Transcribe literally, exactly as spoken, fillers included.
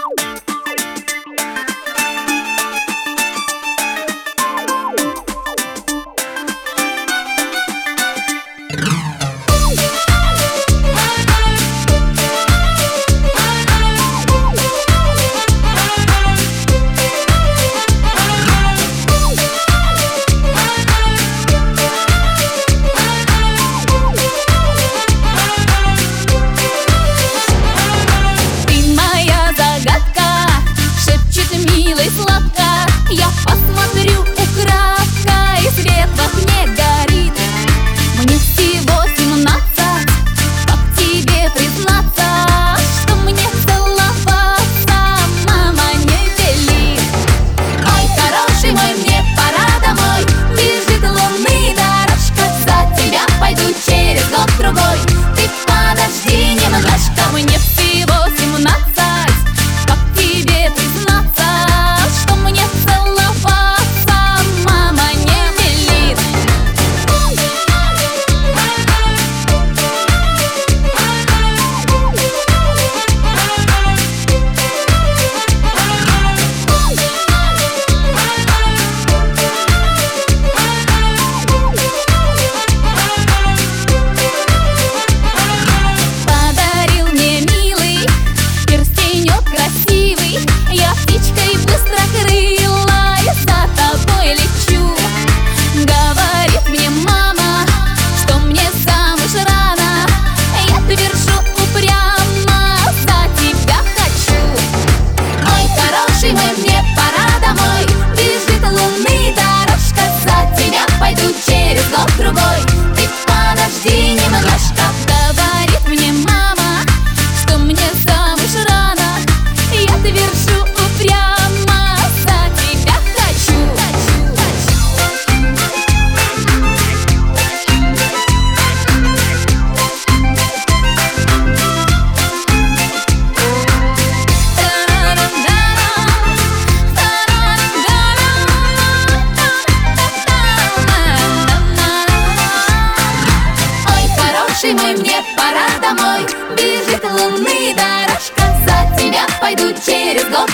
Я посмотрю украдкой, и свет в окне горит. Мне всего семнадцать, как тебе признаться, что мне целоваться мама не велит? Ой, хороший мой, мне пора домой. Бежит лунный дорожка, за тебя пойду через год-другой. Ты подожди немножко, мне всего семнадцать, как тебе признаться, что мне целоваться мама не велит? Подарил мне милый перстенек красивый, я птичкой быстрокрылой за тобой лечу. Говорит мне мама, что мне замуж рано, я твержу упрямо, за тебя хочу. Ой, хороший мой, мне пора домой. Бежит лунный дорожка, за тебя пойду через год-другой. Ты подожди немножко. Говорит мне мама, что мне замуж рано, я твержу упрямо, за тебя хочу. Ой, хороший мой, мне пора домой. Бежит лунный дорожка, за тебя пойду через год